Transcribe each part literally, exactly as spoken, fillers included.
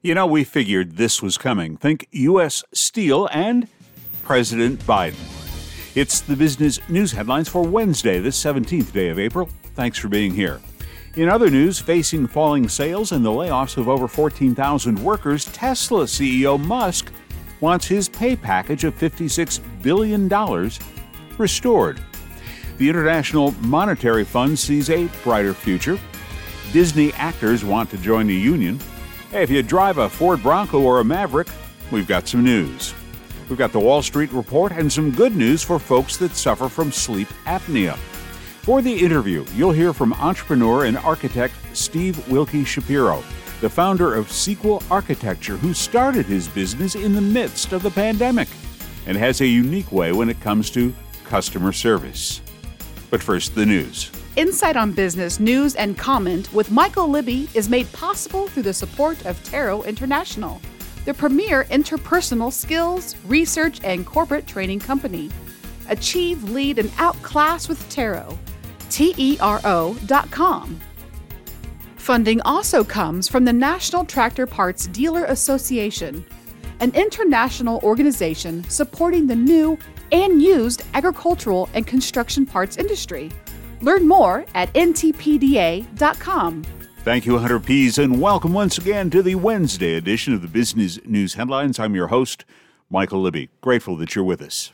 You know, we figured this was coming. Think U S Steel and President Biden. It's the business news headlines for Wednesday, the seventeenth day of April. Thanks for being here. In other news, facing falling sales and the layoffs of over fourteen thousand workers, Tesla C E O Musk wants his pay package of fifty-six billion dollars restored. The International Monetary Fund sees a brighter future. Disney actors want to join the union. Hey, if you drive a Ford Bronco or a Maverick, we've got some news. We've got the Wall Street Report and some good news for folks that suffer from sleep apnea. For the interview, you'll hear from entrepreneur and architect Steve Wilkie Shapiro, the founder of Sequel Architecture, who started his business in the midst of the pandemic and has a unique way when it comes to customer service. But first, the news. Insight on Business News and Comment with Michael Libby is made possible through the support of Taro International, the premier interpersonal skills, research, and corporate training company. Achieve, lead, and outclass with Taro. T E R O dot com. Funding also comes from the National Tractor Parts Dealer Association, an international organization supporting the new and used agricultural and construction parts industry. Learn more at N T P D A dot com. Thank you, Hunter Pease, and welcome once again to the Wednesday edition of the Business News Headlines. I'm your host, Michael Libby. Grateful that you're with us.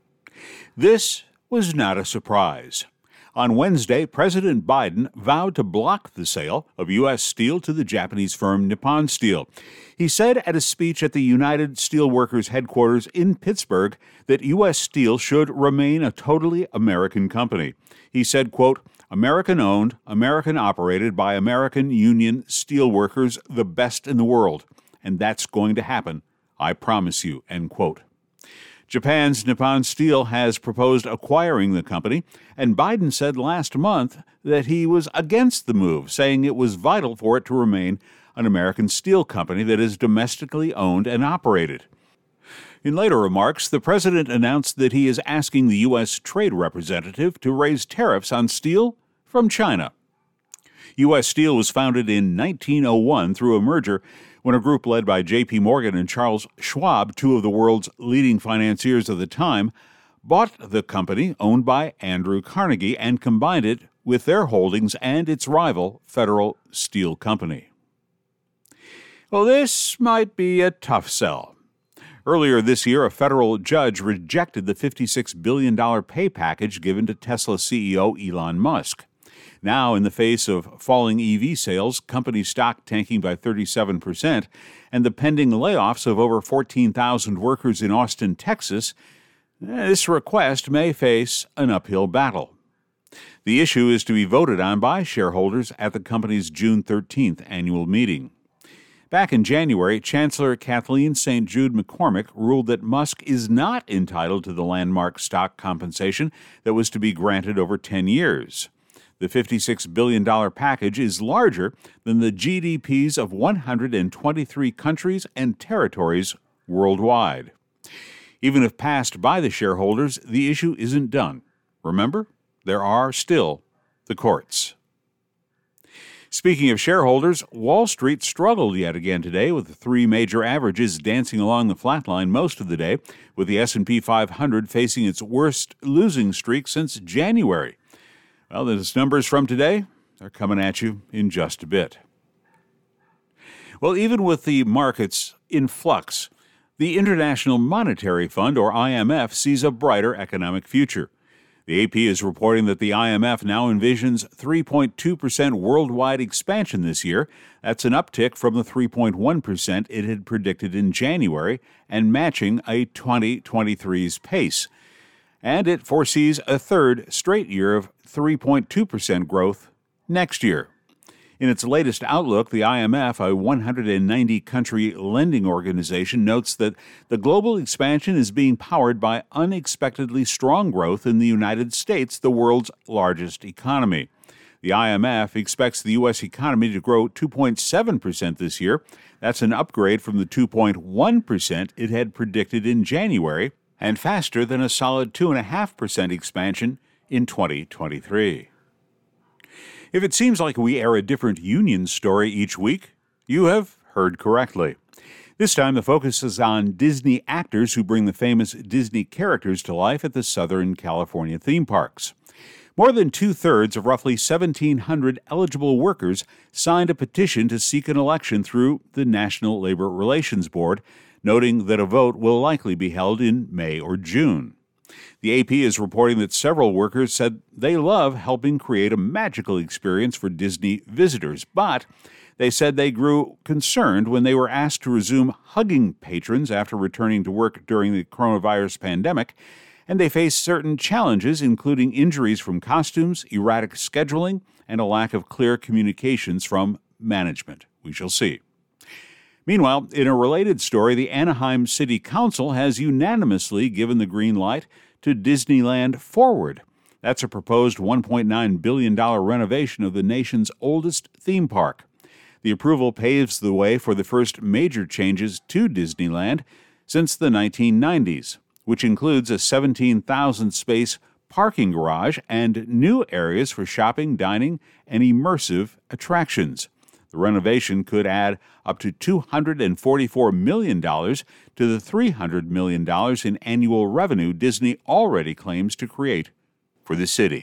This was not a surprise. On Wednesday, President Biden vowed to block the sale of U S Steel to the Japanese firm Nippon Steel. He said at a speech at the United Steelworkers headquarters in Pittsburgh that U S Steel should remain a totally American company. He said, quote, American-owned, American-operated by American union steelworkers, the best in the world. And that's going to happen, I promise you, end quote. Japan's Nippon Steel has proposed acquiring the company, and Biden said last month that he was against the move, saying it was vital for it to remain an American steel company that is domestically owned and operated. In later remarks, the president announced that he is asking the U S trade representative to raise tariffs on steel from China. U S Steel was founded in nineteen oh one through a merger when a group led by J P Morgan and Charles Schwab, two of the world's leading financiers of the time, bought the company owned by Andrew Carnegie and combined it with their holdings and its rival, Federal Steel Company. Well, this might be a tough sell. Earlier this year, a federal judge rejected the fifty-six billion dollars pay package given to Tesla C E O Elon Musk. Now, in the face of falling E V sales, company stock tanking by thirty-seven percent, and the pending layoffs of over fourteen thousand workers in Austin, Texas, this request may face an uphill battle. The issue is to be voted on by shareholders at the company's June thirteenth annual meeting. Back in January, Chancellor Kathleen Saint Jude McCormick ruled that Musk is not entitled to the landmark stock compensation that was to be granted over ten years. The fifty-six billion dollars package is larger than the G D Ps of one hundred twenty-three countries and territories worldwide. Even if passed by the shareholders, the issue isn't done. Remember, there are still the courts. Speaking of shareholders, Wall Street struggled yet again today with the three major averages dancing along the flat line most of the day, with the S and P five hundred facing its worst losing streak since January. Well, those numbers from today, they're coming at you in just a bit. Well, even with the markets in flux, the International Monetary Fund, or I M F, sees a brighter economic future. The A P is reporting that the I M F now envisions three point two percent worldwide expansion this year. That's an uptick from the three point one percent it had predicted in January and matching a twenty twenty-three's pace. And it foresees a third straight year of three point two percent growth next year. In its latest outlook, the I M F, a one hundred ninety country lending organization, notes that the global expansion is being powered by unexpectedly strong growth in the United States, the world's largest economy. The I M F expects the U S economy to grow two point seven percent this year. That's an upgrade from the two point one percent it had predicted in January, and faster than a solid two point five percent expansion in twenty twenty-three. If it seems like we air a different union story each week, you have heard correctly. This time, the focus is on Disney actors who bring the famous Disney characters to life at the Southern California theme parks. More than two-thirds of roughly seventeen hundred eligible workers signed a petition to seek an election through the National Labor Relations Board, noting that a vote will likely be held in May or June. The A P is reporting that several workers said they love helping create a magical experience for Disney visitors, but they said they grew concerned when they were asked to resume hugging patrons after returning to work during the coronavirus pandemic, and they face certain challenges, including injuries from costumes, erratic scheduling, and a lack of clear communications from management. We shall see. Meanwhile, in a related story, the Anaheim City Council has unanimously given the green light to Disneyland Forward. That's a proposed one point nine billion dollars renovation of the nation's oldest theme park. The approval paves the way for the first major changes to Disneyland since the nineteen nineties, which includes a seventeen thousand space parking garage and new areas for shopping, dining, and immersive attractions. The renovation could add up to two hundred forty-four million dollars to the three hundred million dollars in annual revenue Disney already claims to create for the city.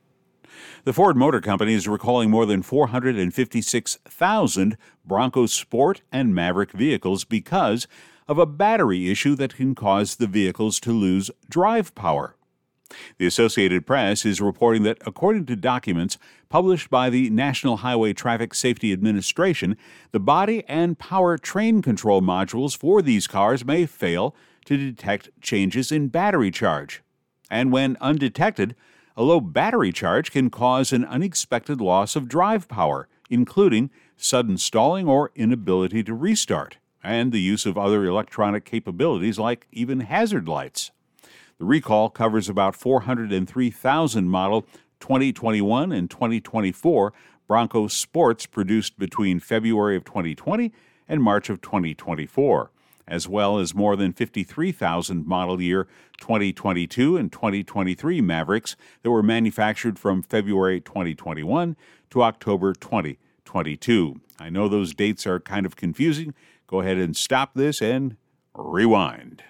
The Ford Motor Company is recalling more than four hundred fifty-six thousand Bronco Sport and Maverick vehicles because of a battery issue that can cause the vehicles to lose drive power. The Associated Press is reporting that, according to documents published by the National Highway Traffic Safety Administration, the body and power train control modules for these cars may fail to detect changes in battery charge. And when undetected, a low battery charge can cause an unexpected loss of drive power, including sudden stalling or inability to restart, and the use of other electronic capabilities like even hazard lights. The recall covers about four hundred three thousand model twenty twenty-one and twenty twenty-four Bronco Sports produced between February of twenty twenty and March of twenty twenty-four, as well as more than fifty-three thousand model year twenty twenty-two and twenty twenty-three Mavericks that were manufactured from February twenty twenty-one to October twenty twenty-two. I know those dates are kind of confusing. Go ahead and stop this and rewind.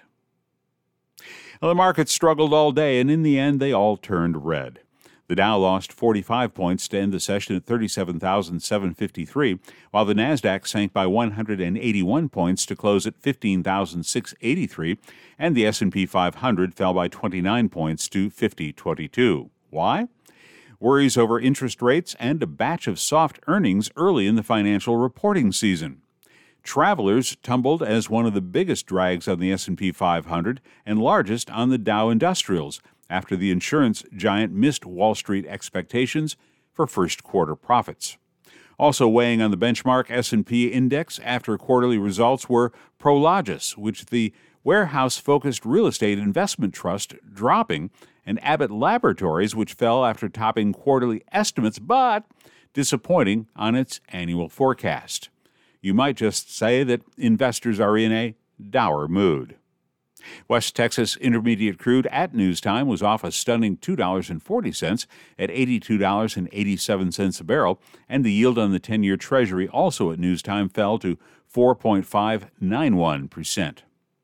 Well, the markets struggled all day, and in the end, they all turned red. The Dow lost forty-five points to end the session at thirty-seven thousand seven hundred fifty-three, while the Nasdaq sank by one hundred eighty-one points to close at fifteen thousand six hundred eighty-three, and the S and P five hundred fell by twenty-nine points to fifty twenty-two. Why? Worries over interest rates and a batch of soft earnings early in the financial reporting season. Travelers tumbled as one of the biggest drags on the S and P five hundred and largest on the Dow Industrials after the insurance giant missed Wall Street expectations for first quarter profits. Also weighing on the benchmark S and P index after quarterly results were Prologis, which the warehouse-focused real estate investment trust dropping, and Abbott Laboratories, which fell after topping quarterly estimates but disappointing on its annual forecast. You might just say that investors are in a dour mood. West Texas Intermediate crude at newstime was off a stunning two dollars and forty cents at eighty-two dollars and eighty-seven cents a barrel, and the yield on the ten-year Treasury also at newstime fell to four point five nine one percent.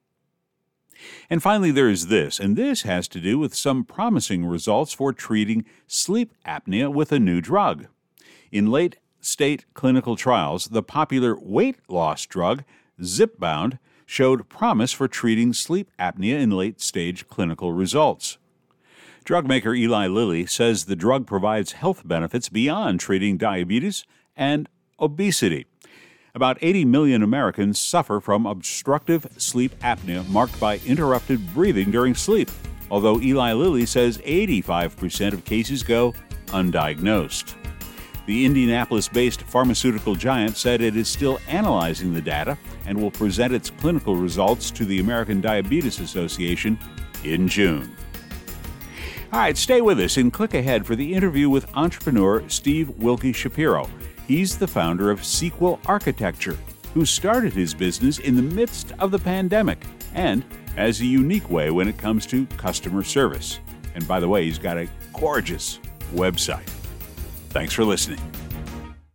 And finally, there is this, and this has to do with some promising results for treating sleep apnea with a new drug. In late state clinical trials, the popular weight loss drug Zipbound showed promise for treating sleep apnea in late-stage clinical results. Drug maker Eli Lilly says the drug provides health benefits beyond treating diabetes and obesity. About eighty million Americans suffer from obstructive sleep apnea marked by interrupted breathing during sleep, although Eli Lilly says eighty-five percent of cases go undiagnosed. The Indianapolis-based pharmaceutical giant said it is still analyzing the data and will present its clinical results to the American Diabetes Association in June. All right, stay with us and click ahead for the interview with entrepreneur Steve Wilkie Shapiro. He's the founder of Sequel Architecture, who started his business in the midst of the pandemic and has a unique way when it comes to customer service. And by the way, he's got a gorgeous website. Thanks for listening.